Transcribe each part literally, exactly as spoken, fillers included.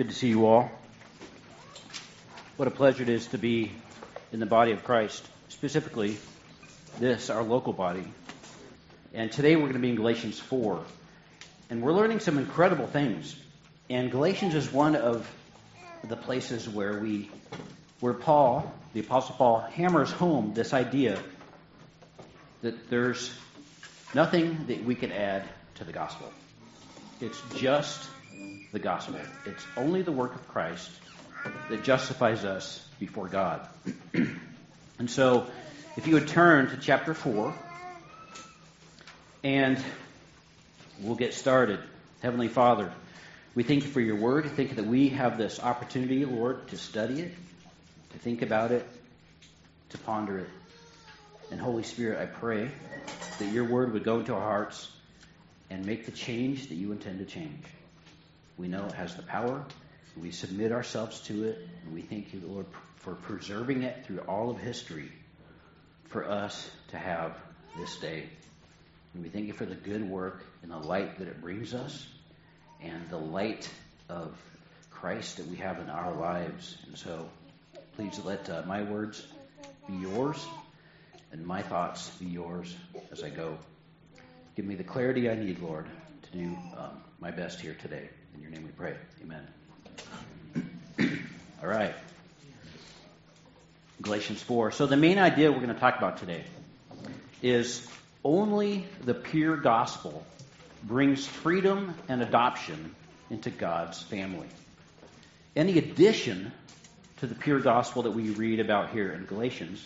good to see you all. What a pleasure it is to be in the body of Christ, specifically this, our local body. And today we're going to be in Galatians four. And we're learning some incredible things. And Galatians is one of the places where we, where Paul, the Apostle Paul, hammers home this idea that there's nothing that we can add to the gospel. It's just the gospel. It's only the work of Christ that justifies us before God. And so, if you would turn to chapter four, and we'll get started. Heavenly Father, we thank you for your word. Thank you that we have this opportunity, Lord, to study it, to think about it, to ponder it. And Holy Spirit, I pray that your word would go into our hearts and make the change that you intend to change. We know it has the power. We submit ourselves to it. And we thank you, Lord, for preserving it through all of history for us to have this day. And we thank you for the good work and the light that it brings us and the light of Christ that we have in our lives. And so please let uh, my words be yours and my thoughts be yours as I go. Give me the clarity I need, Lord, to do um, my best here today. In your name we pray. Amen. All right. Galatians four. So the main idea we're going to talk about today is only the pure gospel brings freedom and adoption into God's family. Any addition to the pure gospel that we read about here in Galatians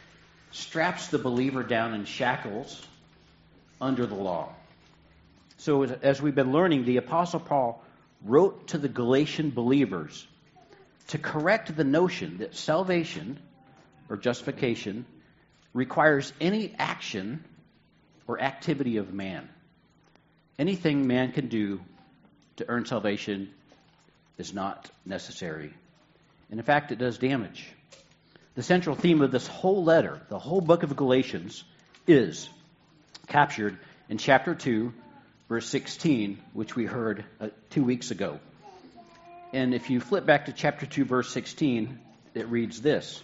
straps the believer down in shackles under the law. So as we've been learning, the Apostle Paul wrote to the Galatian believers to correct the notion that salvation or justification requires any action or activity of man. Anything man can do to earn salvation is not necessary. And in fact, it does damage. The central theme of this whole letter, the whole book of Galatians, is captured in chapter two, verse sixteen, which we heard uh, two weeks ago. And if you flip back to chapter two, verse sixteen, it reads this: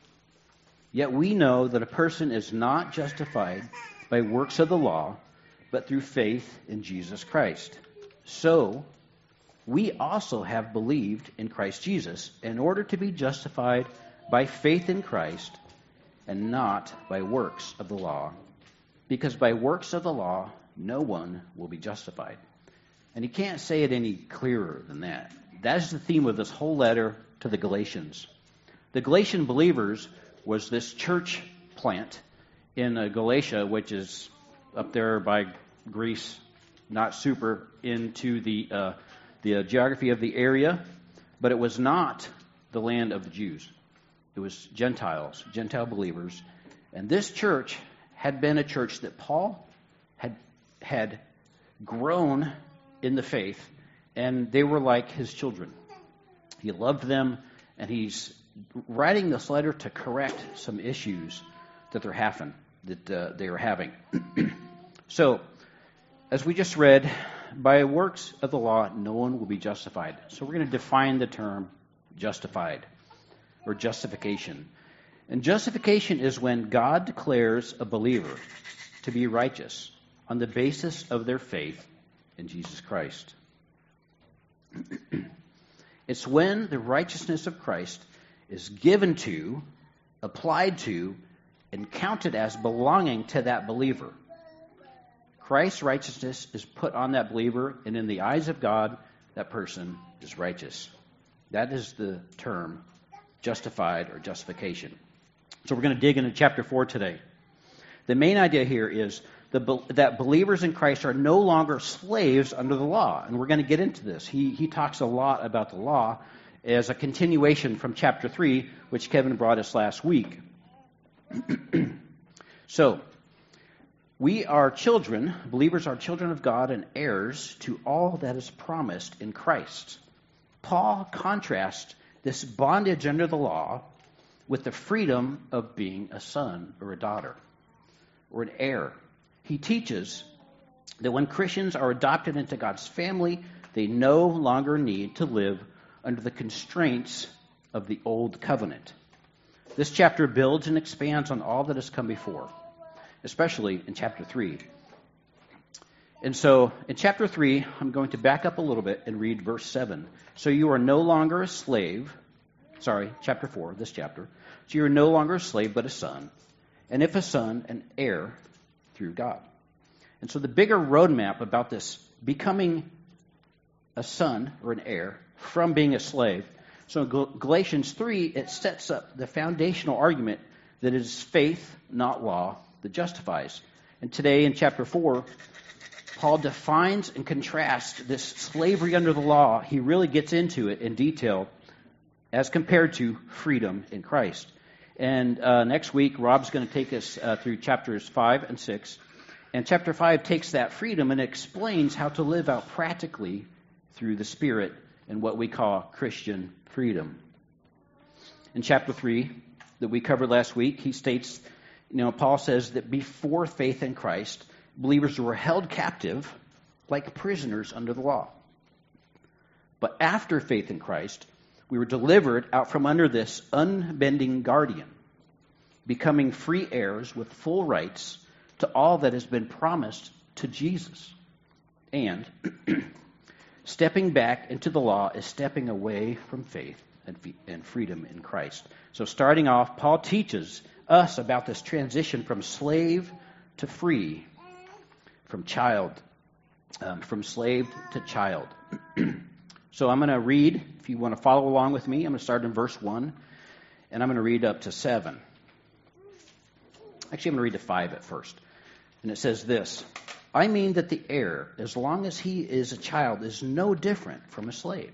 "Yet we know that a person is not justified by works of the law, but through faith in Jesus Christ. So, we also have believed in Christ Jesus in order to be justified by faith in Christ and not by works of the law. Because by works of the law, no one will be justified." And he can't say it any clearer than that. That is the theme of this whole letter to the Galatians. The Galatian believers was this church plant in uh, Galatia, which is up there by Greece, not super into the uh, the uh, geography of the area, but it was not the land of the Jews. It was Gentiles, Gentile believers. And this church had been a church that Paul had had grown in the faith, and they were like his children. He loved them, and he's writing this letter to correct some issues that they're having. That uh, they are having. So, as we just read, by works of the law, no one will be justified. So we're going to define the term justified or justification. And justification is when God declares a believer to be righteous on the basis of their faith in Jesus Christ. It's when the righteousness of Christ is given to, applied to, and counted as belonging to that believer. Christ's righteousness is put on that believer, and in the eyes of God, that person is righteous. That is the term justified or justification. So we're going to dig into chapter four today. The main idea here is the, that believers in Christ are no longer slaves under the law. And we're going to get into this. He, he talks a lot about the law as a continuation from chapter three, which Kevin brought us last week. So, we are children, believers are children of God and heirs to all that is promised in Christ. Paul contrasts this bondage under the law with the freedom of being a son or a daughter or an heir. He teaches that when Christians are adopted into God's family, they no longer need to live under the constraints of the old covenant. This chapter builds and expands on all that has come before, especially in chapter three. And so in chapter three, I'm going to back up a little bit and read verse seven. So you are no longer a slave. Sorry, chapter four, this chapter. So you are no longer a slave, but a son. And if a son, an heir through God. And so the bigger roadmap about this becoming a son or an heir from being a slave. So in Galatians three, it sets up the foundational argument that it is faith, not law, that justifies. And today in chapter four, Paul defines and contrasts this slavery under the law. He really gets into it in detail as compared to freedom in Christ. And uh, next week, Rob's going to take us uh, through chapters five and six. And chapter five takes that freedom and explains how to live out practically through the Spirit in what we call Christian freedom. In chapter three that we covered last week, he states, you know, Paul says that before faith in Christ, believers were held captive like prisoners under the law. But after faith in Christ, we were delivered out from under this unbending guardian, becoming free heirs with full rights to all that has been promised to Jesus. And stepping back into the law is stepping away from faith and freedom in Christ. So starting off, Paul teaches us about this transition from slave to free, from child, um, from slave to child. So I'm going to read, if you want to follow along with me, I'm going to start in verse one, and I'm going to read up to seven. Actually, I'm going to read to five at first. And it says this, I mean that the heir, as long as he is a child, is no different from a slave,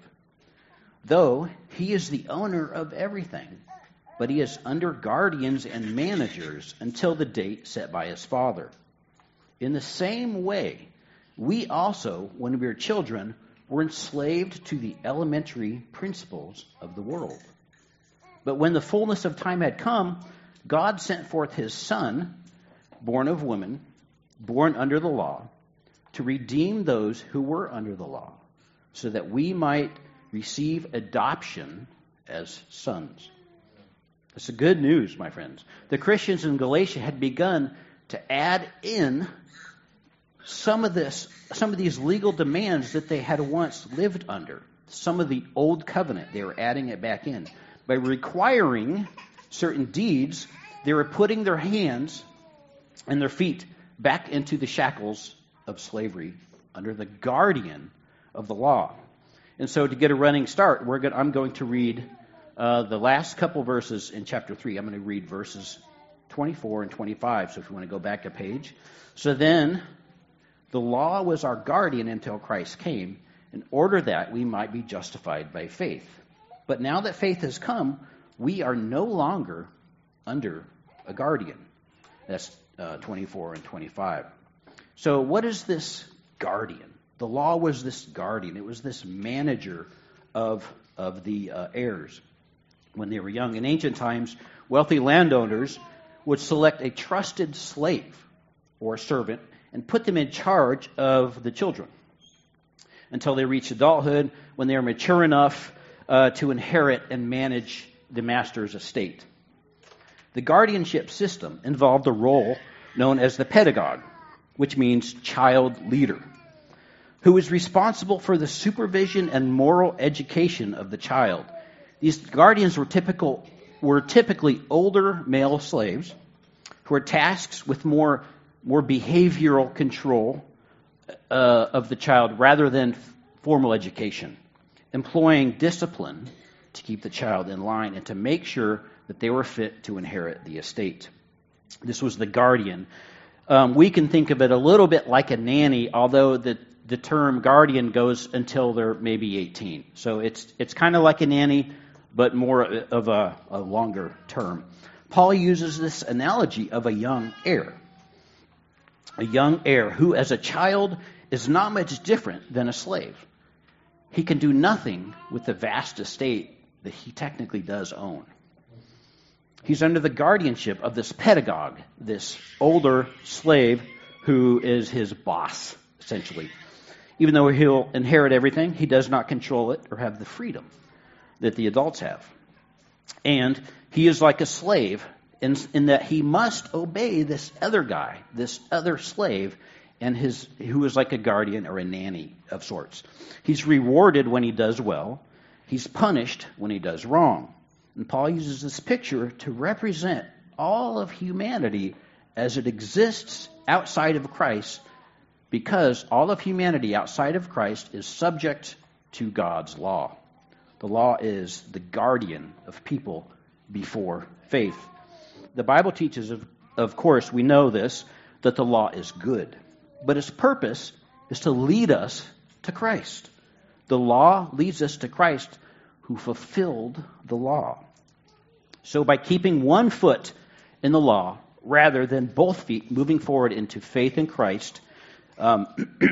though he is the owner of everything, but he is under guardians and managers until the date set by his father. In the same way, we also, when we were children, were enslaved to the elementary principles of the world. But when the fullness of time had come, God sent forth his Son, born of woman, born under the law, to redeem those who were under the law, so that we might receive adoption as sons. That's the good news, my friends. The Christians in Galatia had begun to add in some of this, some of these legal demands that they had once lived under. Some of the old covenant, they were adding it back in. By requiring certain deeds, they were putting their hands and their feet back into the shackles of slavery under the guardian of the law. And so to get a running start, we're going, I'm going to read uh, the last couple verses in chapter three. I'm going to read verses twenty-four and twenty-five, so if you want to go back a page. So then, the law was our guardian until Christ came, in order that we might be justified by faith. But now that faith has come, we are no longer under a guardian. That's uh, twenty-four and twenty-five. So what is this guardian? The law was this guardian. It was this manager of, of the uh, heirs when they were young. In ancient times, wealthy landowners would select a trusted slave or servant and put them in charge of the children until they reached adulthood, when they are mature enough uh, to inherit and manage the master's estate. The guardianship system involved a role known as the pedagogue, which means child leader, who was responsible for the supervision and moral education of the child. These guardians were typical were typically older male slaves who were tasked with more more behavioral control uh, of the child rather than formal education, employing discipline to keep the child in line and to make sure that they were fit to inherit the estate. This was the guardian. Um, we can think of it a little bit like a nanny, although the, the term guardian goes until they're maybe eighteen. So it's it's kind of like a nanny, but more of a, a longer term. Paul uses this analogy of a young heir. A young heir who, as a child, is not much different than a slave. He can do nothing with the vast estate that he technically does own. He's under the guardianship of this pedagogue, this older slave who is his boss, essentially. Even though he'll inherit everything, he does not control it or have the freedom that the adults have. And he is like a slave in, in that he must obey this other guy, this other slave, and his who is like a guardian or a nanny of sorts. He's rewarded when he does well. He's punished when he does wrong. And Paul uses this picture to represent all of humanity as it exists outside of Christ, because all of humanity outside of Christ is subject to God's law. The law is the guardian of people before faith. The Bible teaches, of, of course, we know this, that the law is good. But its purpose is to lead us to Christ. The law leads us to Christ, who fulfilled the law. So by keeping one foot in the law, rather than both feet moving forward into faith in Christ, um,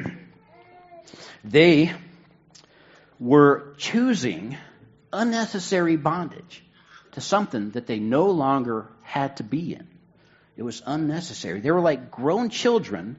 they were choosing unnecessary bondage to something that they no longer had to be in. It was unnecessary. They were like grown children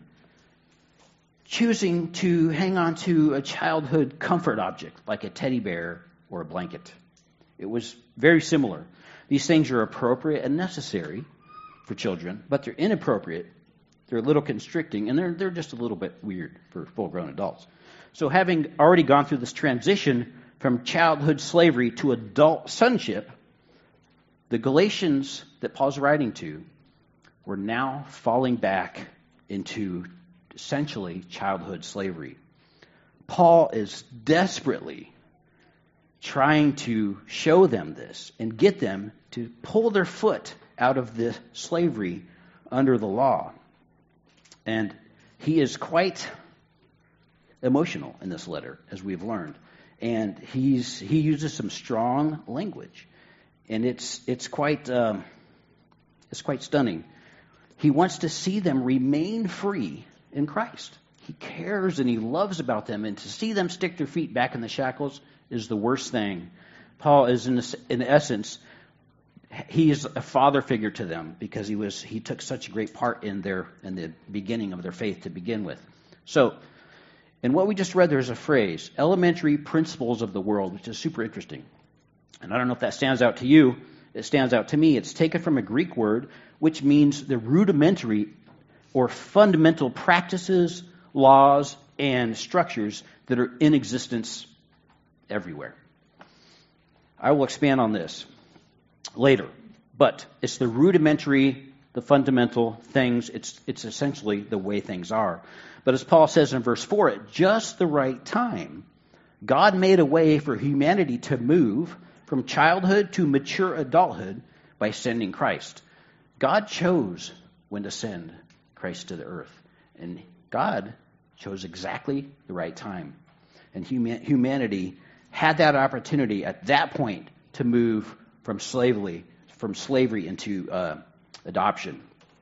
choosing to hang on to a childhood comfort object, like a teddy bear or a blanket. It was very similar. These things are appropriate and necessary for children, but they're inappropriate, they're a little constricting, and they're, they're just a little bit weird for full-grown adults. So having already gone through this transition from childhood slavery to adult sonship, the Galatians that Paul's writing to were now falling back into essentially childhood slavery. Paul is desperately trying to show them this and get them to pull their foot out of the slavery under the law. And he is quite emotional in this letter, as we've learned. And he's he uses some strong language. And it's it's quite um, it's quite stunning. He wants to see them remain free in Christ. He cares and he loves about them, and to see them stick their feet back in the shackles is the worst thing. Paul is in, this, in essence, he is a father figure to them because he was he took such a great part in their in the beginning of their faith to begin with. So, in what we just read, there's a phrase, elementary principles of the world, which is super interesting. And I don't know if that stands out to you. It stands out to me. It's taken from a Greek word, which means the rudimentary or fundamental practices, laws, and structures that are in existence everywhere. I will expand on this later, but it's the rudimentary, the fundamental things. It's it's essentially the way things are. But as Paul says in verse four, at just the right time, God made a way for humanity to move from childhood to mature adulthood by sending Christ. God chose when to send Christ to the earth. And God chose exactly the right time. And huma- humanity had that opportunity at that point to move from slavery, from slavery into uh, adoption.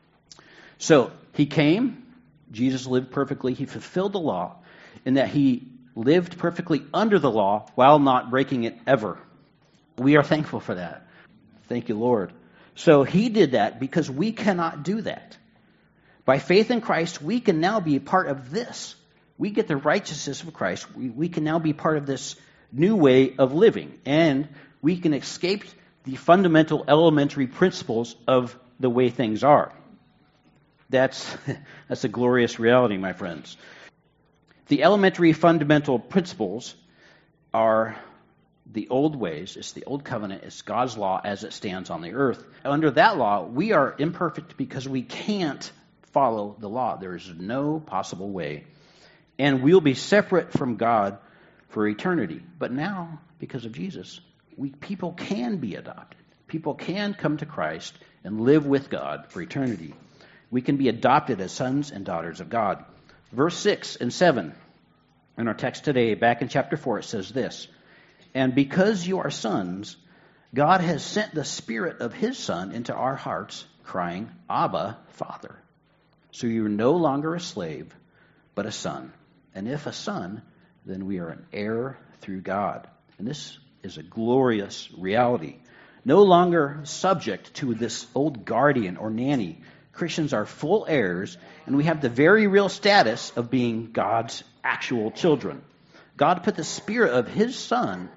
So he came, Jesus lived perfectly, he fulfilled the law, in that he lived perfectly under the law while not breaking it ever. We are thankful for that. Thank you, Lord. So he did that because we cannot do that. By faith in Christ, we can now be a part of this. We get the righteousness of Christ. We, we can now be part of this new way of living. And we can escape the fundamental elementary principles of the way things are. That's, that's a glorious reality, my friends. The elementary fundamental principles are the old ways. It's the old covenant. It's God's law as it stands on the earth. Under that law, we are imperfect because we can't follow the law. There is no possible way. And we'll be separate from God for eternity. But now, because of Jesus, we people can be adopted. People can come to Christ and live with God for eternity. We can be adopted as sons and daughters of God. Verse six and seven in our text today, back in chapter four, it says this, and because you are sons, God has sent the Spirit of His Son into our hearts, crying, Abba, Father. So you are no longer a slave, but a son. And if a son, then we are an heir through God. And this is a glorious reality. No longer subject to this old guardian or nanny. Christians are full heirs, and we have the very real status of being God's actual children. God put the Spirit of His Son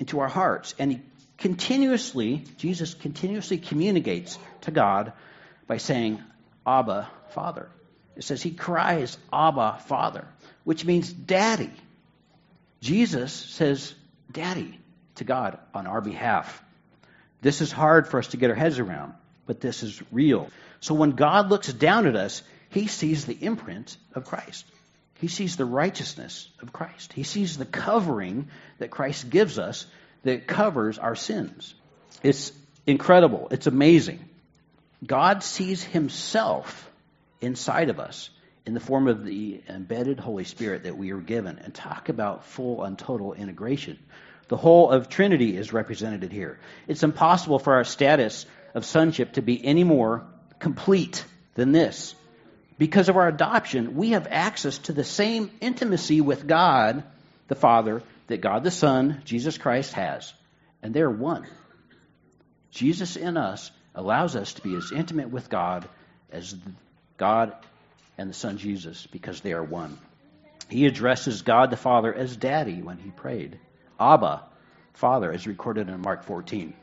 into our hearts. And he continuously, Jesus continuously communicates to God by saying, Abba, Father. It says he cries, Abba, Father, which means daddy. Jesus says daddy to God on our behalf. This is hard for us to get our heads around, but this is real. So when God looks down at us, he sees the imprint of Christ. He sees the righteousness of Christ. He sees the covering that Christ gives us that covers our sins. It's incredible. It's amazing. God sees himself inside of us in the form of the embedded Holy Spirit that we are given. And talk about full and total integration. The whole of Trinity is represented here. It's impossible for our status of sonship to be any more complete than this. Because of our adoption, we have access to the same intimacy with God the Father that God the Son, Jesus Christ, has. And they're one. Jesus in us allows us to be as intimate with God as God and the Son Jesus, because they are one. He addresses God the Father as Daddy when he prayed. Abba, Father, as recorded in Mark fourteen.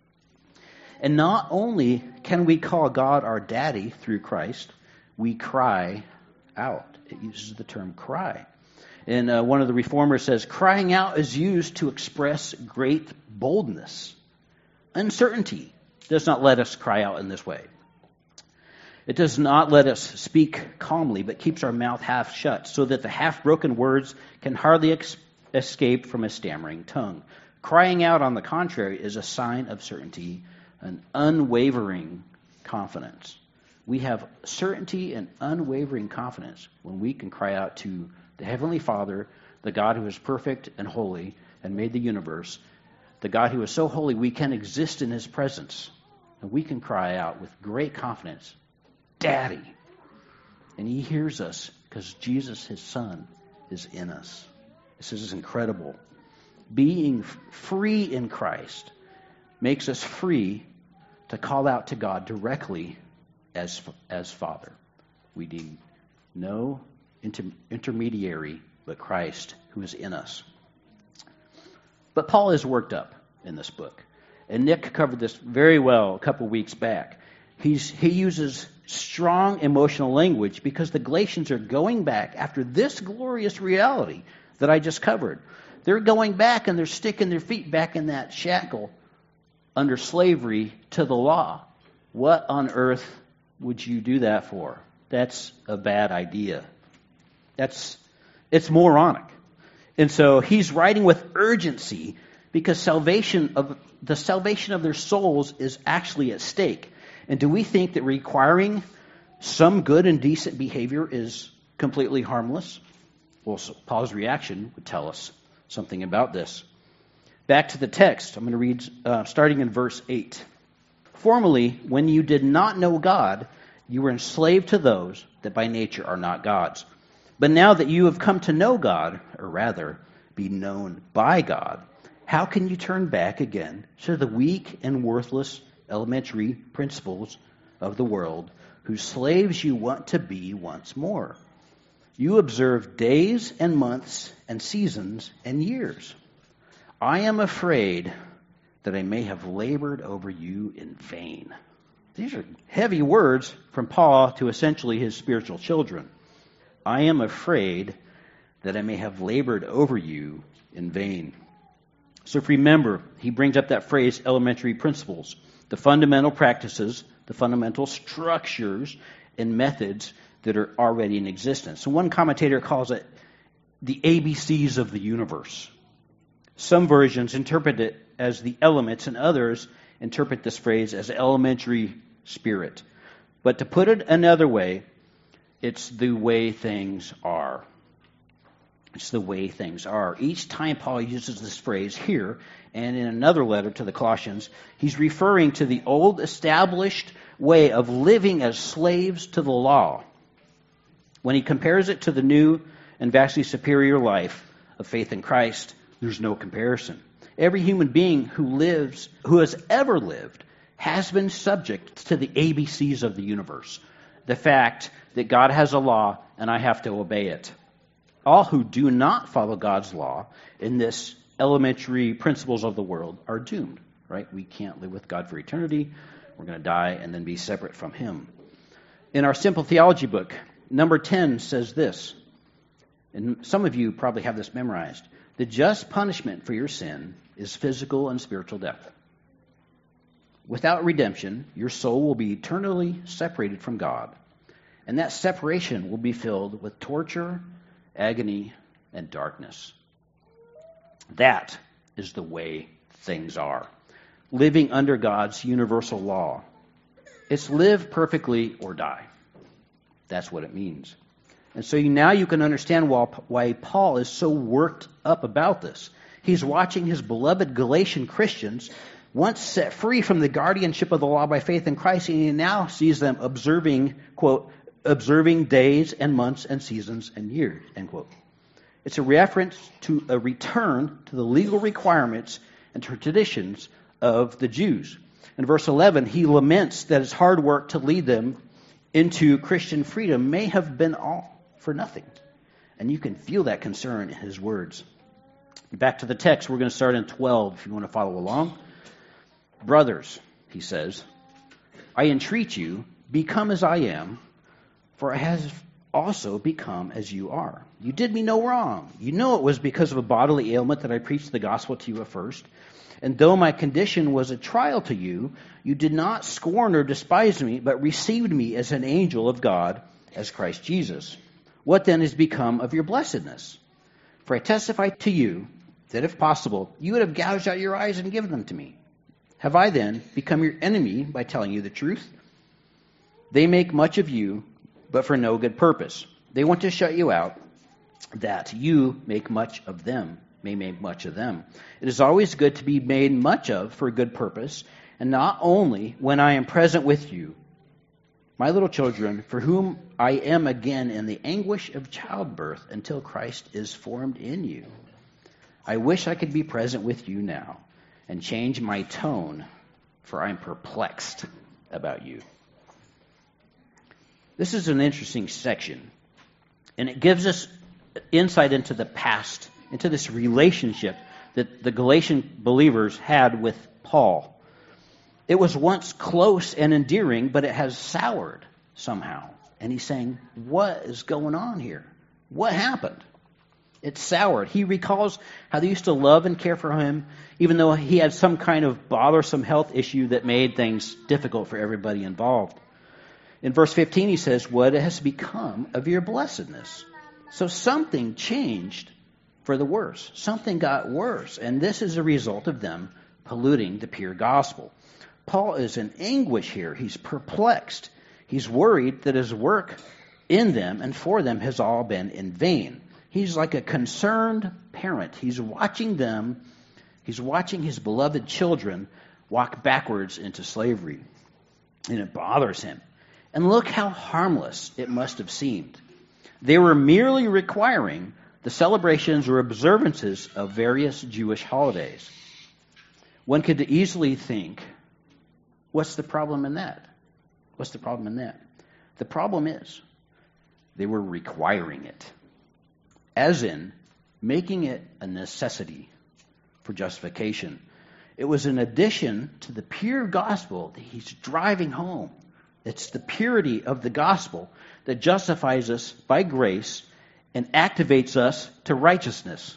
And not only can we call God our Daddy through Christ, we cry out. It uses the term cry. And uh, one of the reformers says, crying out is used to express great boldness. Uncertainty does not let us cry out in this way. It does not let us speak calmly, but keeps our mouth half shut, so that the half-broken words can hardly ex- escape from a stammering tongue. Crying out, on the contrary, is a sign of certainty, an unwavering confidence. We have certainty and unwavering confidence when we can cry out to the Heavenly Father, the God who is perfect and holy and made the universe, the God who is so holy we can exist in his presence. And we can cry out with great confidence, Daddy. And he hears us because Jesus, his Son, is in us. This is incredible. Being free in Christ makes us free to call out to God directly as, as Father. We need no inter, intermediary but Christ who is in us. But Paul is worked up in this book. And Nick covered this very well a couple weeks back. He's, he uses strong emotional language because the Galatians are going back after this glorious reality that I just covered. They're going back and they're sticking their feet back in that shackle under slavery to the law. What on earth would you do that for? That's a bad idea. That's it's moronic. And so he's writing with urgency because salvation of the salvation of their souls is actually at stake. And do we think that requiring some good and decent behavior is completely harmless? Well, so Paul's reaction would tell us something about this. Back to the text. I'm going to read uh, starting in verse eight. Formerly, when you did not know God, you were enslaved to those that by nature are not God's. But now that you have come to know God, or rather, be known by God, how can you turn back again to the weak and worthless elementary principles of the world, whose slaves you want to be once more? You observe days and months and seasons and years. I am afraid that I may have labored over you in vain. These are heavy words from Paul to essentially his spiritual children. I am afraid that I may have labored over you in vain. So if you remember, he brings up that phrase, elementary principles, the fundamental practices, the fundamental structures and methods that are already in existence. So one commentator calls it the A B Cs of the universe. Some versions interpret it as the elements, and others interpret this phrase as elementary spirit. But to put it another way, it's the way things are. It's the way things are. Each time Paul uses this phrase here, and in another letter to the Colossians, he's referring to the old established way of living as slaves to the law. When he compares it to the new and vastly superior life of faith in Christ, there's no comparison. Every human being who lives, who has ever lived, has been subject to the A B Cs of the universe. The fact that God has a law and I have to obey it. All who do not follow God's law in this elementary principles of the world are doomed, right? We can't live with God for eternity. We're going to die and then be separate from him. In our Simple Theology book, number ten says this, and some of you probably have this memorized: the just punishment for your sin is physical and spiritual death. Without redemption, your soul will be eternally separated from God, and that separation will be filled with torture, agony, and darkness. That is the way things are. Living under God's universal law. It's live perfectly or die. That's what it means. And so you, now you can understand why, why Paul is so worked up about this. He's watching his beloved Galatian Christians, once set free from the guardianship of the law by faith in Christ, and he now sees them observing, quote, observing days and months and seasons and years, end quote. It's a reference to a return to the legal requirements and traditions of the Jews. In verse eleven, he laments that his hard work to lead them into Christian freedom may have been all for nothing. And you can feel that concern in his words. Back to the text, we're going to start in twelve if you want to follow along. Brothers, he says, I entreat you, become as I am, for I have also become as you are. You did me no wrong. You know it was because of a bodily ailment that I preached the gospel to you at first. And though my condition was a trial to you, you did not scorn or despise me, but received me as an angel of God, as Christ Jesus. What then has become of your blessedness? For I testify to you that if possible, you would have gouged out your eyes and given them to me. Have I then become your enemy by telling you the truth? They make much of you, but for no good purpose. They want to shut you out, that you make much of them, may make much of them. It is always good to be made much of for a good purpose, and not only when I am present with you, my little children, for whom I am again in the anguish of childbirth until Christ is formed in you. I wish I could be present with you now and change my tone, for I am perplexed about you. This is an interesting section, and it gives us insight into the past, into this relationship that the Galatian believers had with Paul. It was once close and endearing, but it has soured somehow. And he's saying, what is going on here? What happened? It's soured. He recalls how they used to love and care for him, even though he had some kind of bothersome health issue that made things difficult for everybody involved. In verse fifteen, he says, what has become of your blessedness? So something changed for the worse. Something got worse. And this is a result of them polluting the pure gospel. Paul is in anguish here. He's perplexed. He's worried that his work in them and for them has all been in vain. He's like a concerned parent. He's watching them. He's watching his beloved children walk backwards into slavery. And it bothers him. And look how harmless it must have seemed. They were merely requiring the celebrations or observances of various Jewish holidays. One could easily think, what's the problem in that? What's the problem in that? The problem is they were requiring it, as in making it a necessity for justification. It was an addition to the pure gospel that he's driving home. It's the purity of the gospel that justifies us by grace and activates us to righteousness.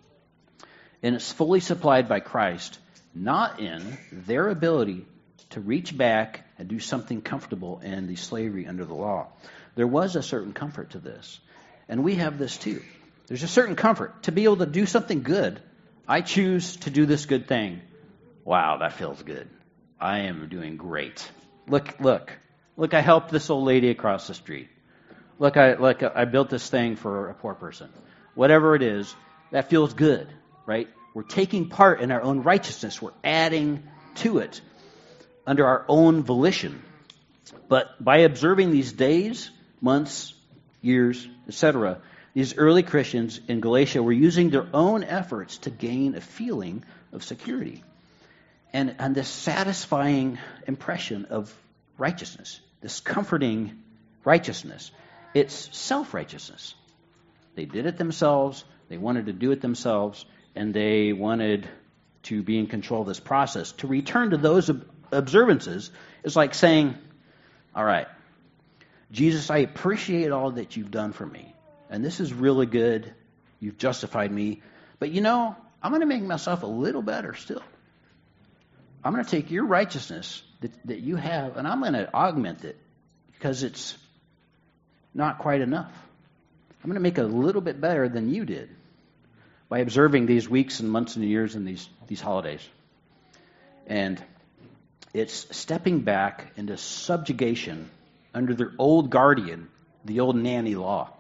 And it's fully supplied by Christ, not in their ability to reach back and do something comfortable in the slavery under the law. There was a certain comfort to this. And we have this too. There's a certain comfort to be able to do something good. I choose to do this good thing. Wow, that feels good. I am doing great. Look, look. Look, I helped this old lady across the street. Look, I look, I built this thing for a poor person. Whatever it is, that feels good, right? We're taking part in our own righteousness. We're adding to it under our own volition. But by observing these days, months, years, et cetera, these early Christians in Galatia were using their own efforts to gain a feeling of security and, and this satisfying impression of righteousness, this comforting righteousness. It's self-righteousness. They did it themselves. They wanted to do it themselves. and they wanted to be in control of this process. To return to those ob- observances is like saying, all right, Jesus, I appreciate all that you've done for me, and this is really good. You've justified me, but you know, I'm going to make myself a little better still. I'm going to take your righteousness that, that you have, and I'm going to augment it because it's not quite enough. I'm going to make it a little bit better than you did by observing these weeks and months and years and these, these holidays. And it's stepping back into subjugation under their old guardian, the old nanny law.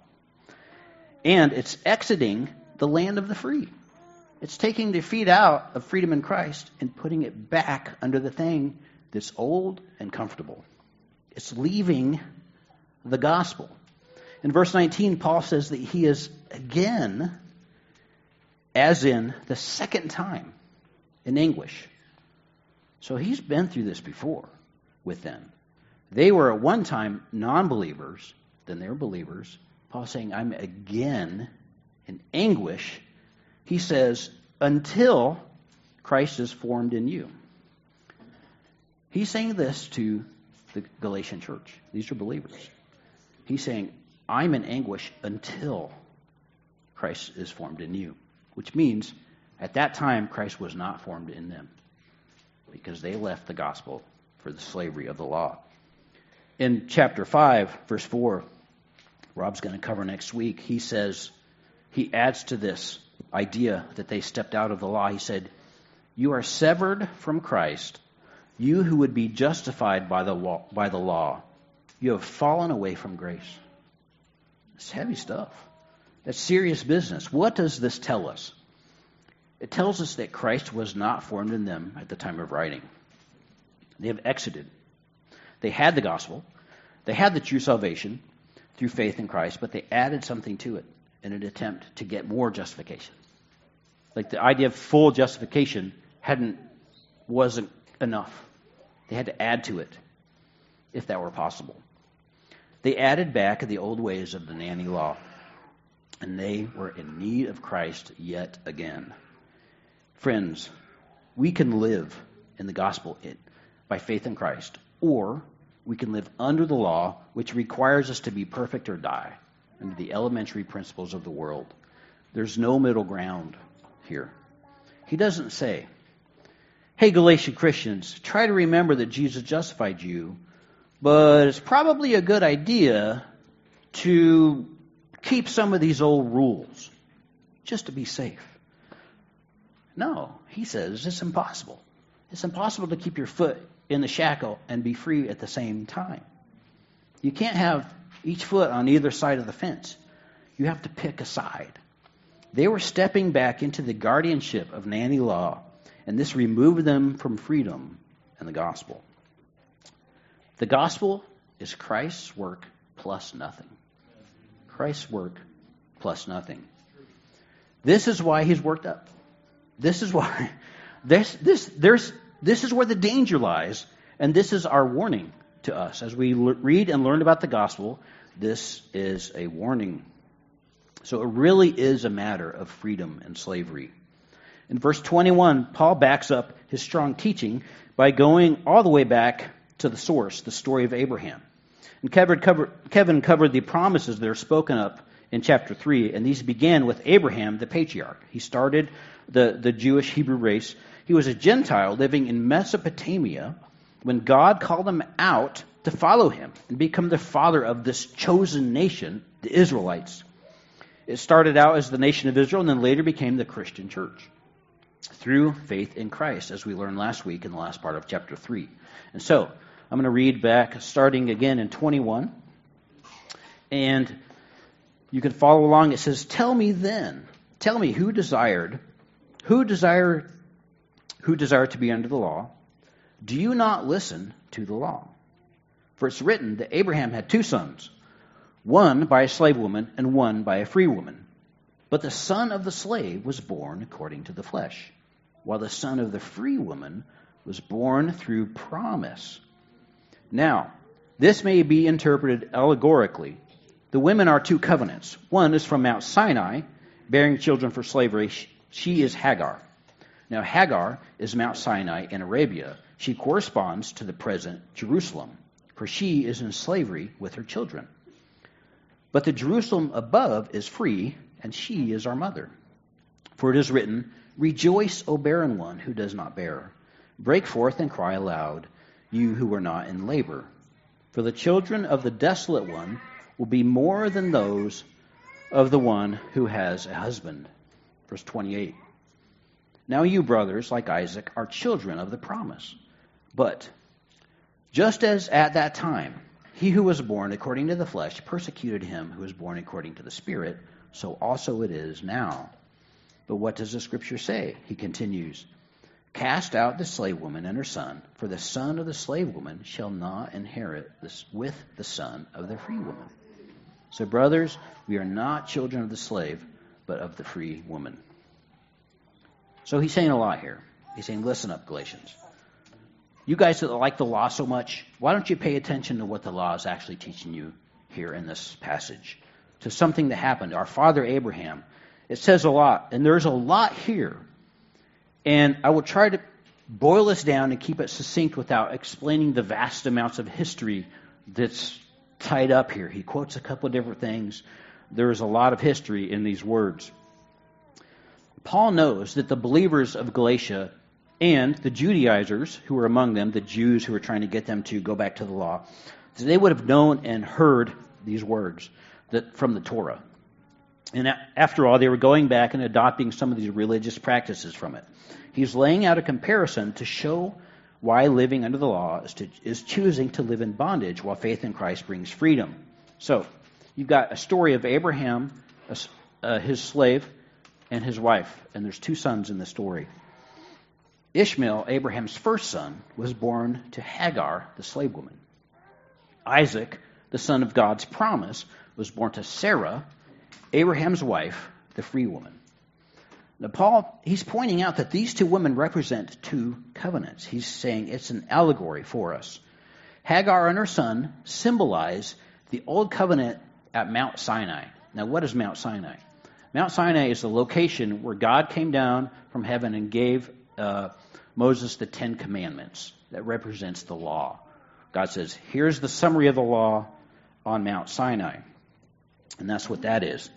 And it's exiting the land of the free. It's taking their feet out of freedom in Christ and putting it back under the thing that's old and comfortable. It's leaving the gospel. In verse nineteen, Paul says that he is again, as in the second time, in anguish. So he's been through this before with them. They were at one time non-believers, then they're believers. Paul's saying, I'm again in anguish. He says, until Christ is formed in you. He's saying this to the Galatian church. These are believers. He's saying, I'm in anguish until Christ is formed in you. Which means, at that time, Christ was not formed in them. Because they left the gospel for the slavery of the law. In chapter five, verse four, Rob's going to cover next week, he says, he adds to this idea that they stepped out of the law. He said, you are severed from Christ, you who would be justified by the law, by the law. You have fallen away from grace. It's heavy stuff. That's serious business. What does this tell us? It tells us that Christ was not formed in them at the time of writing. They have exited. They had the gospel. They had the true salvation through faith in Christ, but they added something to it in an attempt to get more justification. Like the idea of full justification hadn't wasn't enough. They had to add to it, if that were possible. They added back the old ways of the nanny law, and they were in need of Christ yet again. Friends, we can live in the gospel by faith in Christ, or we can live under the law, which requires us to be perfect or die, under the elementary principles of the world. There's no middle ground here. He doesn't say, hey, Galatian Christians, try to remember that Jesus justified you, but it's probably a good idea to keep some of these old rules, just to be safe. No, he says it's impossible. It's impossible to keep your foot in the shackle and be free at the same time. You can't have each foot on either side of the fence. You have to pick a side. They were stepping back into the guardianship of nanny law, and this removed them from freedom and the gospel. The gospel is Christ's work plus nothing. Christ's work plus nothing. This is why he's worked up. This is why this this there's this is where the danger lies, and this is our warning to us as we l- read and learn about the gospel. This is a warning. So it really is a matter of freedom and slavery. In verse twenty-one, Paul backs up his strong teaching by going all the way back to the source, the story of Abraham. And Kevin covered, Kevin covered the promises that are spoken up in chapter three, and these began with Abraham, the patriarch. He started the, the Jewish Hebrew race. He was a Gentile living in Mesopotamia when God called him out to follow him and become the father of this chosen nation, the Israelites. It started out as the nation of Israel and then later became the Christian church through faith in Christ, as we learned last week in the last part of chapter three. And so, I'm going to read back starting again in twenty-one. And you can follow along. It says, tell me then, tell me who desired, who desired, who desired to be under the law. Do you not listen to the law? For it's written that Abraham had two sons, one by a slave woman and one by a free woman. But the son of the slave was born according to the flesh, while the son of the free woman was born through promise. Now, this may be interpreted allegorically. The women are two covenants. One is from Mount Sinai, bearing children for slavery, She is Hagar. Now, Hagar is Mount Sinai in Arabia. She corresponds to the present Jerusalem, for she is in slavery with her children. But the Jerusalem above is free, and she is our mother. For it is written, Rejoice, O barren one who does not bear. Break forth and cry aloud, you who are not in labor. For the children of the desolate one will be more than those of the one who has a husband. Verse twenty-eight. Now you, brothers, like Isaac, are children of the promise. But just as at that time he who was born according to the flesh persecuted him who was born according to the Spirit, so also it is now. But what does the Scripture say? He continues, Cast out the slave woman and her son, for the son of the slave woman shall not inherit this with the son of the free woman. So, brothers, we are not children of the slave, but of the free woman. So he's saying a lot here. He's saying, listen up, Galatians. You guys that like the law so much, why don't you pay attention to what the law is actually teaching you here in this passage? To something that happened. Our father Abraham. It says a lot, and there's a lot here. And I will try to boil this down and keep it succinct without explaining the vast amounts of history that's tied up here. He quotes a couple of different things. There's a lot of history in these words. Paul knows that the believers of Galatia and the Judaizers who were among them, the Jews who were trying to get them to go back to the law, they would have known and heard these words that from the Torah. And after all, they were going back and adopting some of these religious practices from it. He's laying out a comparison to show why living under the law is, to, is choosing to live in bondage while faith in Christ brings freedom. So, you've got a story of Abraham, uh, his slave, and his wife. And there's two sons in the story. Ishmael, Abraham's first son, was born to Hagar, the slave woman. Isaac, the son of God's promise, was born to Sarah, Abraham's wife, the free woman. Now, Paul, he's pointing out that these two women represent two covenants. He's saying it's an allegory for us. Hagar and her son symbolize the old covenant at Mount Sinai. Now, what is Mount Sinai? Mount Sinai is the location where God came down from heaven and gave uh, Moses the Ten Commandments. That represents the law. God says, here's the summary of the law on Mount Sinai. And that's what that is.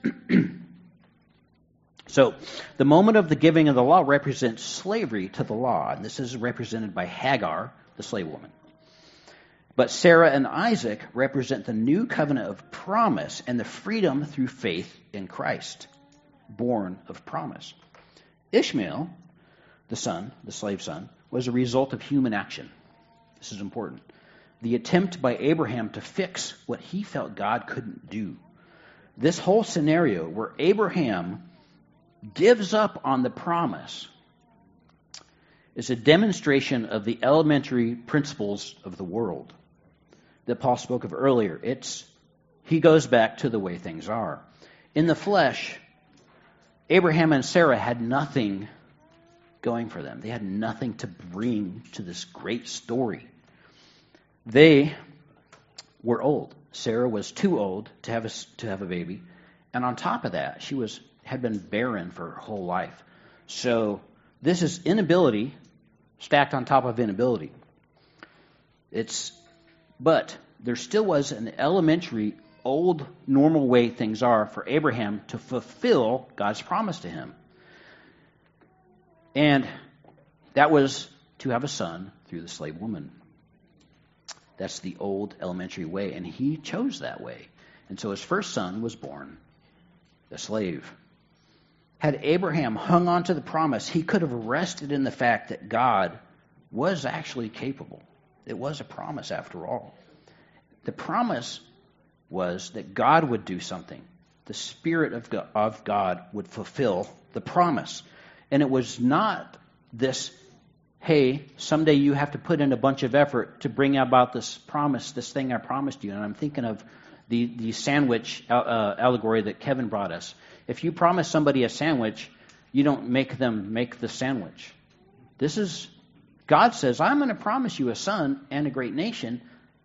So, the moment of the giving of the law represents slavery to the law. And this is represented by Hagar, the slave woman. But Sarah and Isaac represent the new covenant of promise and the freedom through faith in Christ, born of promise. Ishmael, the son, the slave son, was a result of human action. This is important. The attempt by Abraham to fix what he felt God couldn't do. This whole scenario where Abraham gives up on the promise is a demonstration of the elementary principles of the world that Paul spoke of earlier. It's he goes back to the way things are. In the flesh, Abraham and Sarah had nothing going for them. They had nothing to bring to this great story. They were old. Sarah was too old to have a, to have a baby. And on top of that, she was had been barren for her whole life. So this is inability stacked on top of inability. It's, but there still was an elementary, old, normal way things are for Abraham to fulfill God's promise to him. And that was to have a son through the slave woman. That's the old elementary way, and he chose that way. And so his first son was born a slave. Had Abraham hung on to the promise, he could have rested in the fact that God was actually capable. It was a promise after all. The promise was that God would do something. The Spirit of God, of God would fulfill the promise. And it was not this, hey, someday you have to put in a bunch of effort to bring about this promise, this thing I promised you. And I'm thinking of the, the sandwich uh, allegory that Kevin brought us. If you promise somebody a sandwich, you don't make them make the sandwich. This is, God says, I'm going to promise you a son and a great nation,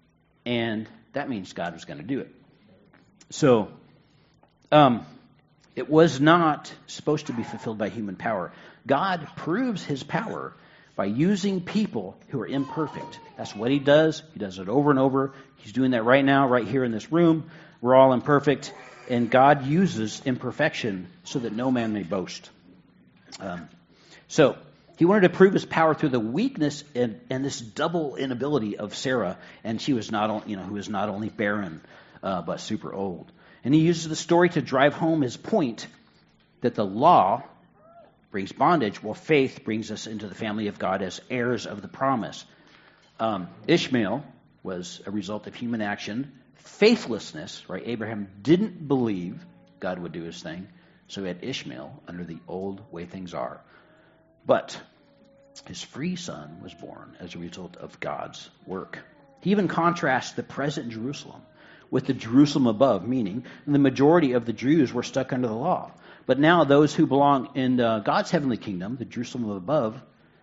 and that means God was going to do it. So, um, It was not supposed to be fulfilled by human power. God proves his power by using people who are imperfect. That's what he does. He does it over and over. He's doing that right now, right here in this room. We're all imperfect, and God uses imperfection so that no man may boast. Um, so he wanted to prove his power through the weakness and, and this double inability of Sarah, and she was not, you know, who was not only barren uh, but super old. And he uses the story to drive home his point that the law brings bondage, while faith brings us into the family of God as heirs of the promise. Um, Ishmael was a result of human action. Faithlessness, right? Abraham didn't believe God would do his thing, so he had Ishmael under the old way things are. But his free son was born as a result of God's work. He even contrasts the present Jerusalem with the Jerusalem above, meaning the majority of the Jews were stuck under the law. But now those who belong in uh, God's heavenly kingdom, the Jerusalem above,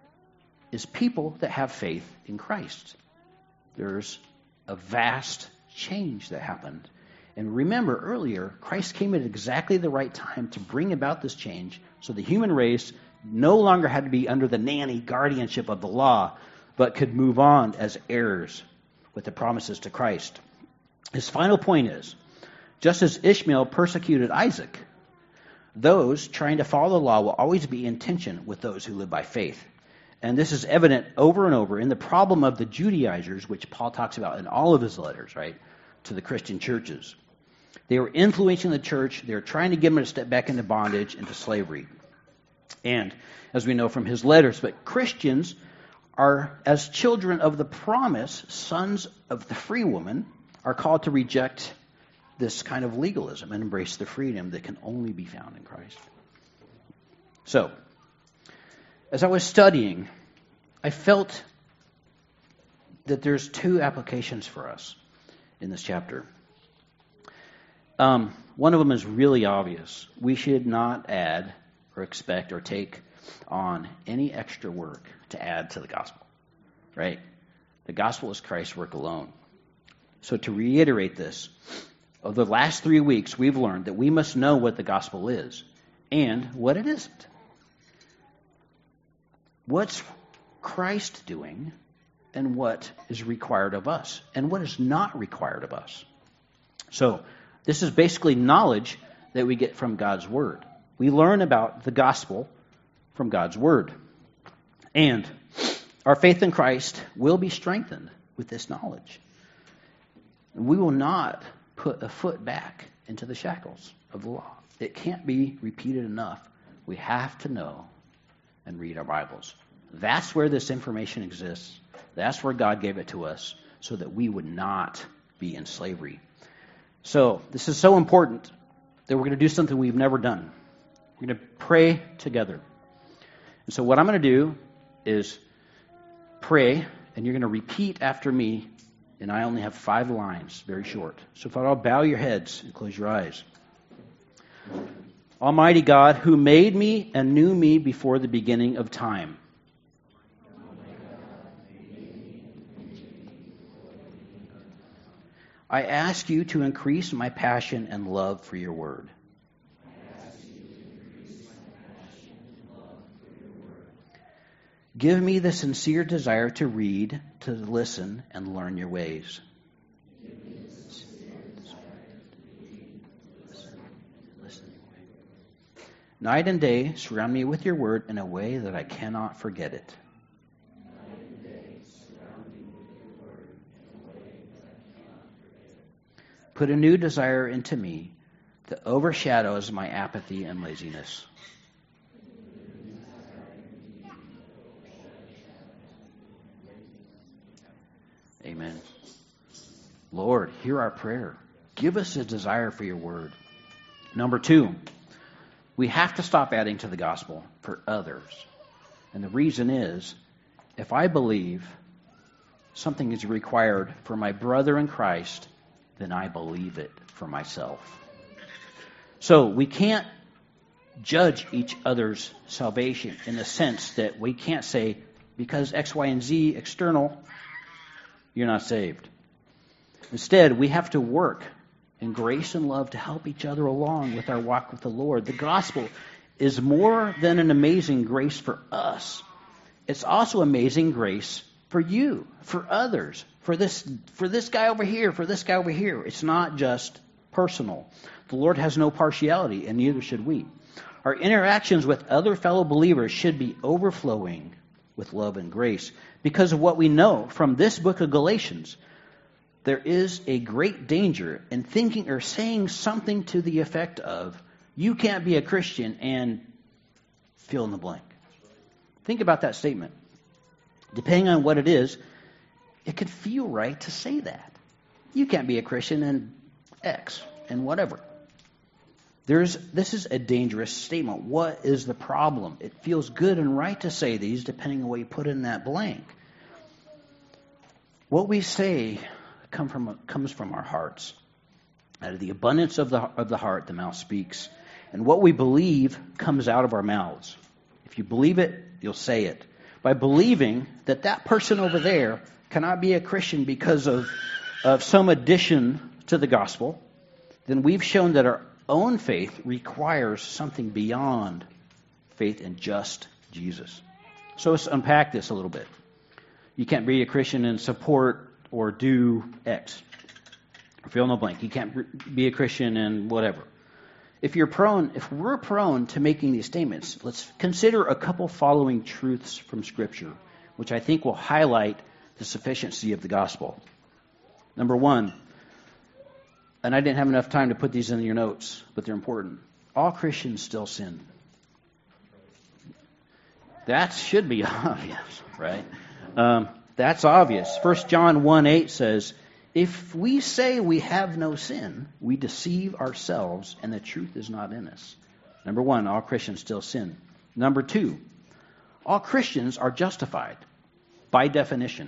is people that have faith in Christ. There's a vast change that happened. And remember earlier, Christ came at exactly the right time to bring about this change, so the human race no longer had to be under the nanny guardianship of the law, but could move on as heirs with the promises to Christ. His final point is, just as Ishmael persecuted Isaac, those trying to follow the law will always be in tension with those who live by faith. And this is evident over and over in the problem of the Judaizers, which Paul talks about in all of his letters, right, to the Christian churches. They were influencing the church. They were trying to get them to step back into bondage, into slavery. And as we know from his letters, but Christians are, as children of the promise, sons of the free woman, are called to reject this kind of legalism and embrace the freedom that can only be found in Christ. So, as I was studying, I felt that there's two applications for us in this chapter. Um, one of them is really obvious. We should not add or expect or take on any extra work to add to the gospel, right? The gospel is Christ's work alone. So to reiterate this, over the last three weeks, we've learned that we must know what the gospel is and what it isn't. What's Christ doing and what is required of us and what is not required of us. So this is basically knowledge that we get from God's word. We learn about the gospel from God's word. And our faith in Christ will be strengthened with this knowledge. We will not put a foot back into the shackles of the law. It can't be repeated enough. We have to know and read our Bibles. That's where this information exists. That's where God gave it to us so that we would not be in slavery. So this is so important that we're going to do something we've never done. We're going to pray together. And so what I'm going to do is pray, and you're going to repeat after me. And I only have five lines, very short. So if I'll bow your heads and close your eyes. Almighty God, who made me and knew me before the beginning of time. I ask you to increase my passion and love for your word. Give me the sincere desire to read, to listen, and learn your ways. Night and day, surround me with your word in a way that I cannot forget it. Put a new desire into me that overshadows my apathy and laziness. Amen. Lord, hear our prayer. Give us a desire for your word. Number two, we have to stop adding to the gospel for others. And the reason is, if I believe something is required for my brother in Christ, then I believe it for myself. So we can't judge each other's salvation in the sense that we can't say, because X, Y, and Z external, you're not saved. Instead, we have to work and grace and love to help each other along with our walk with the Lord. The gospel is more than an amazing grace for us. It's also amazing grace for you, for others, for this, for this guy over here, for this guy over here. It's not just personal. The Lord has no partiality, and neither should we. Our interactions with other fellow believers should be overflowing with love and grace because of what we know from this book of Galatians. There is a great danger in thinking or saying something to the effect of, you can't be a Christian and fill in the blank. Think about that statement. Depending on what it is, it could feel right to say that. You can't be a Christian and X and whatever. There's, this is a dangerous statement. What is the problem? It feels good and right to say these depending on what you put in that blank. What we say come from, comes from our hearts. Out of the abundance of the, of the heart, the mouth speaks. And what we believe comes out of our mouths. If you believe it, you'll say it. By believing that that person over there cannot be a Christian because of, of some addition to the gospel, then we've shown that our own faith requires something beyond faith in just Jesus. So let's unpack this a little bit. You can't be a Christian and support or do X. Fill in the blank. You can't be a Christian and whatever. If you're prone, if we're prone to making these statements, let's consider a couple following truths from Scripture, which I think will highlight the sufficiency of the gospel. Number one, and I didn't have enough time to put these in your notes, but they're important. All Christians still sin. That should be obvious, right? Um, that's obvious. First John one eight says, if we say we have no sin, we deceive ourselves and the truth is not in us. Number one, all Christians still sin. Number two, all Christians are justified by definition.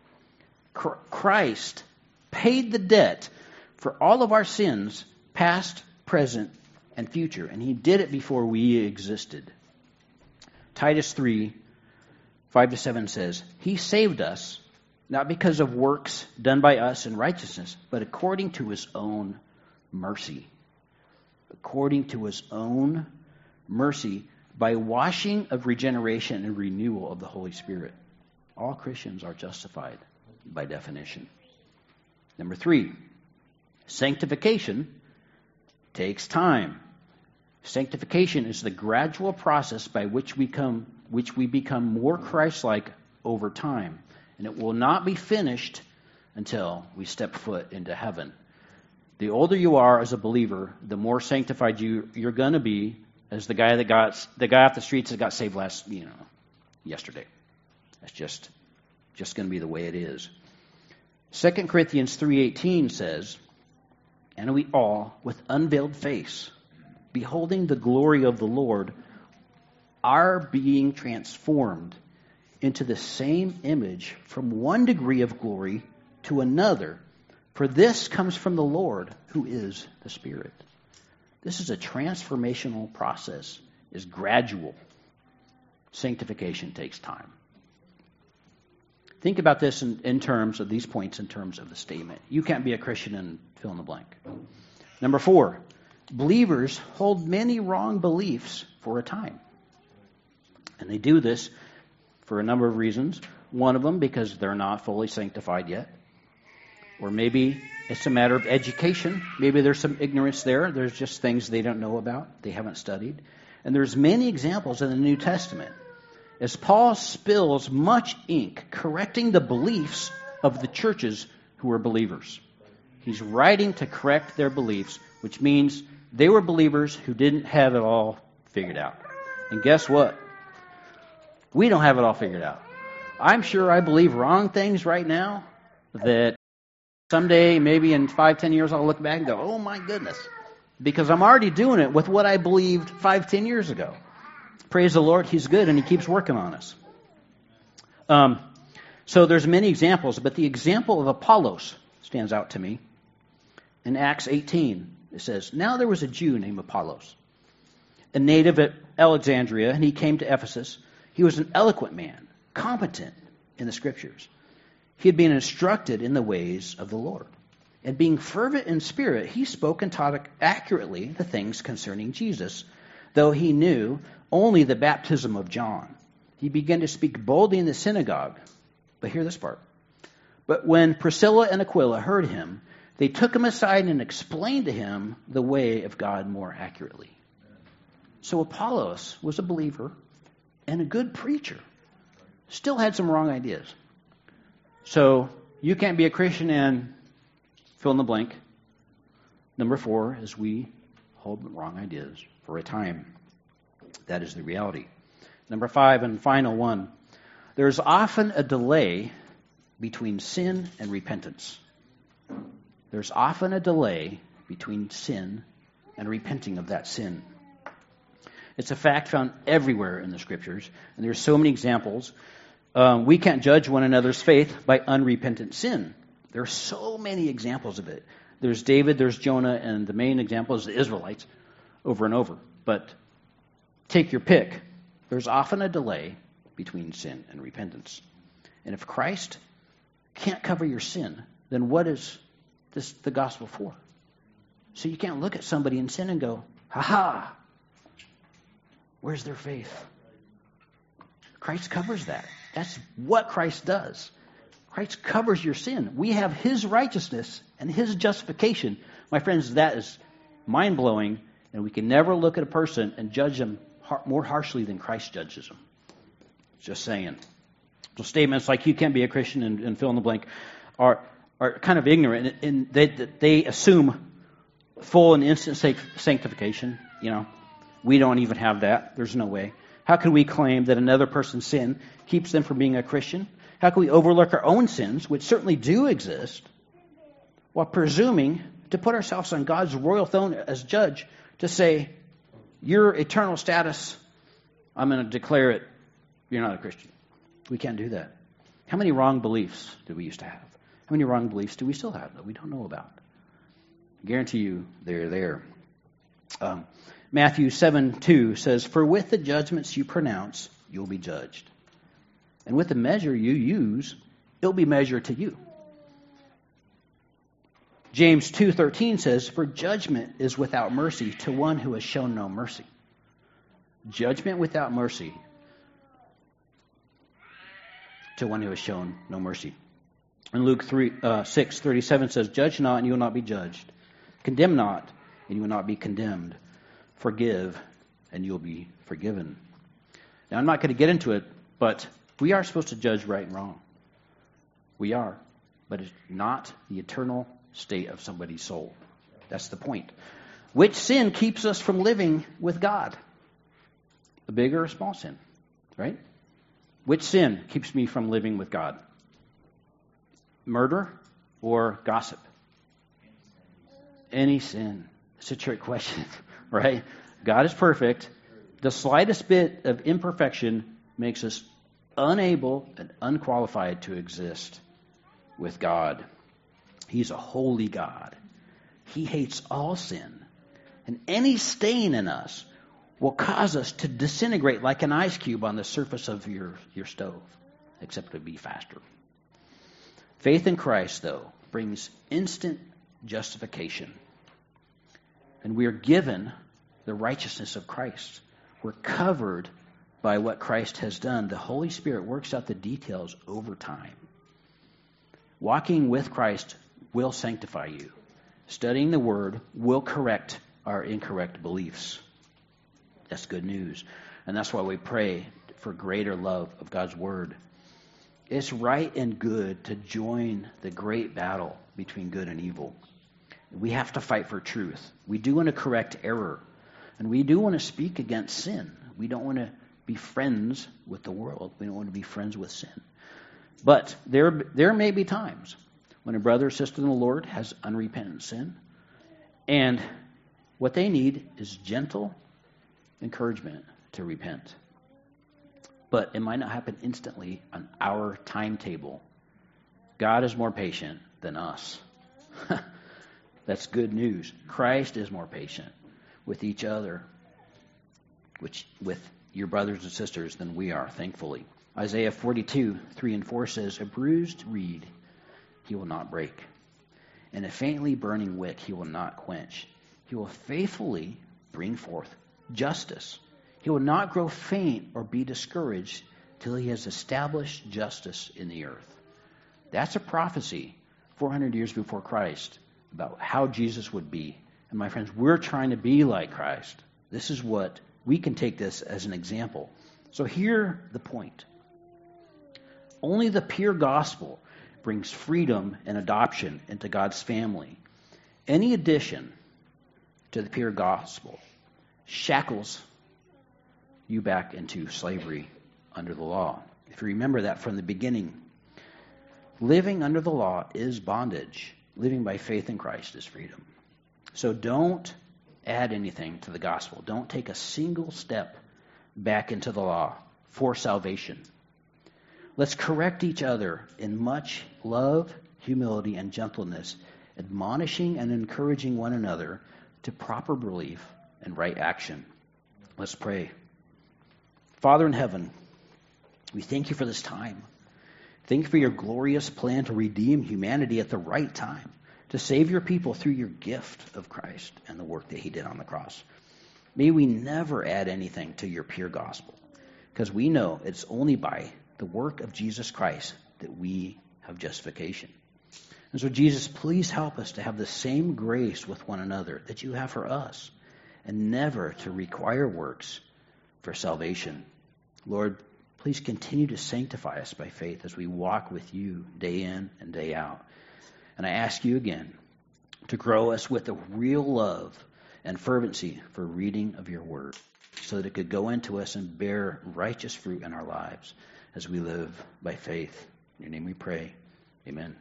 Christ paid the debt for all of our sins, past, present, and future. And he did it before we existed. Titus three, five to seven says, he saved us, not because of works done by us in righteousness, but according to his own mercy. According to his own mercy, by washing of regeneration and renewal of the Holy Spirit. All Christians are justified by definition. Number three, sanctification takes time. Sanctification is the gradual process by which we come, which we become more Christ-like over time. And it will not be finished until we step foot into heaven. The older you are as a believer, the more sanctified you, you're going to be as the guy that got the guy off the streets that got saved last, you know, yesterday. That's just just going to be the way it is. Second Corinthians three eighteen says, and we all, with unveiled face, beholding the glory of the Lord, are being transformed into the same image from one degree of glory to another. For this comes from the Lord, who is the Spirit. This is a transformational process. It's gradual. Sanctification takes time. Think about this in, in terms of these points, in terms of the statement. You can't be a Christian and fill in the blank. Number four, believers hold many wrong beliefs for a time. And they do this for a number of reasons. One of them, because they're not fully sanctified yet. Or maybe it's a matter of education. Maybe there's some ignorance there. There's just things they don't know about. They haven't studied. And there's many examples in the New Testament. As Paul spills much ink correcting the beliefs of the churches who were believers. He's writing to correct their beliefs, which means they were believers who didn't have it all figured out. And guess what? We don't have it all figured out. I'm sure I believe wrong things right now that someday, maybe in five, ten years, I'll look back and go, oh my goodness. Because I'm already doing it with what I believed five, ten years ago. Praise the Lord, He's good and He keeps working on us. Um, so there's many examples, but the example of Apollos stands out to me. In Acts eighteen, it says, now there was a Jew named Apollos, a native at Alexandria, and he came to Ephesus. He was an eloquent man, competent in the Scriptures. He had been instructed in the ways of the Lord. And being fervent in spirit, he spoke and taught accurately the things concerning Jesus, though he knew only the baptism of John. He began to speak boldly in the synagogue. But hear this part. But when Priscilla and Aquila heard him, they took him aside and explained to him the way of God more accurately. So Apollos was a believer and a good preacher. Still had some wrong ideas. So you can't be a Christian and fill in the blank. Number four is we hold wrong ideas for a time. That is the reality. Number five and final one. There's often a delay between sin and repentance. There's often a delay between sin and repenting of that sin. It's a fact found everywhere in the Scriptures, and there's so many examples. Um, we can't judge one another's faith by unrepentant sin. There are so many examples of it. There's David, there's Jonah, and the main example is the Israelites over and over. But take your pick. There's often a delay between sin and repentance. And if Christ can't cover your sin, then what is this the gospel for? So you can't look at somebody in sin and go, ha-ha, where's their faith? Christ covers that. That's what Christ does. Christ covers your sin. We have his righteousness and his justification. My friends, that is mind-blowing, and we can never look at a person and judge them more harshly than Christ judges them. Just saying. So statements like you can't be a Christian and, and fill in the blank are are kind of ignorant, and, and they they assume full and instant sanctification. You know, we don't even have that. There's no way. How can we claim that another person's sin keeps them from being a Christian? How can we overlook our own sins, which certainly do exist, while presuming to put ourselves on God's royal throne as judge to say, your eternal status, I'm going to declare it, you're not a Christian. We can't do that. How many wrong beliefs do we used to have? How many wrong beliefs do we still have that we don't know about? I guarantee you they're there. Um, Matthew seven two says, for with the judgments you pronounce, you'll be judged. And with the measure you use, it'll be measured to you. James two thirteen says, for judgment is without mercy to one who has shown no mercy. Judgment without mercy to one who has shown no mercy. And Luke three, uh, six thirty-seven says, judge not and you will not be judged. Condemn not and you will not be condemned. Forgive and you will be forgiven. Now I'm not going to get into it, but we are supposed to judge right and wrong. We are. But it's not the eternal state of somebody's soul. That's the point. Which sin keeps us from living with God? A big or a small sin, right? Which sin keeps me from living with God? Murder or gossip? Any sin. It's a trick question, right? God is perfect. The slightest bit of imperfection makes us unable and unqualified to exist with God. He's a holy God. He hates all sin. And any stain in us will cause us to disintegrate like an ice cube on the surface of your, your stove, except it would be faster. Faith in Christ, though, brings instant justification. And we are given the righteousness of Christ. We're covered by what Christ has done. The Holy Spirit works out the details over time. Walking with Christ will sanctify you. Studying the Word will correct our incorrect beliefs. That's good news. And that's why we pray for greater love of God's Word. It's right and good to join the great battle between good and evil. We have to fight for truth. We do want to correct error. And we do want to speak against sin. We don't want to be friends with the world. We don't want to be friends with sin. But there, there may be times when a brother or sister in the Lord has unrepentant sin, and what they need is gentle encouragement to repent. But it might not happen instantly on our timetable. God is more patient than us. That's good news. Christ is more patient with each other, which with your brothers and sisters than we are, thankfully. Isaiah forty-two, three and four says, a bruised reed he will not break, and a faintly burning wick he will not quench. He will faithfully bring forth justice. He will not grow faint or be discouraged till he has established justice in the earth. That's a prophecy four hundred years before Christ about how Jesus would be. And my friends, we're trying to be like Christ. This is what we can take this as an example. So hear the point. Only the pure gospel brings freedom and adoption into God's family. Any addition to the pure gospel shackles you back into slavery under the law. If you remember that from the beginning, living under the law is bondage. Living by faith in Christ is freedom. So don't add anything to the gospel. Don't take a single step back into the law for salvation. Let's correct each other in much love, humility, and gentleness, admonishing and encouraging one another to proper belief and right action. Let's pray. Father in heaven, we thank you for this time. Thank you for your glorious plan to redeem humanity at the right time, to save your people through your gift of Christ and the work that he did on the cross. May we never add anything to your pure gospel, because we know it's only by the work of Jesus Christ that we have justification. And so, Jesus, please help us to have the same grace with one another that you have for us, and never to require works for salvation. Lord, please continue to sanctify us by faith as we walk with you day in and day out. And I ask you again to grow us with a real love and fervency for reading of your word, so that it could go into us and bear righteous fruit in our lives as we live by faith. In your name we pray. Amen.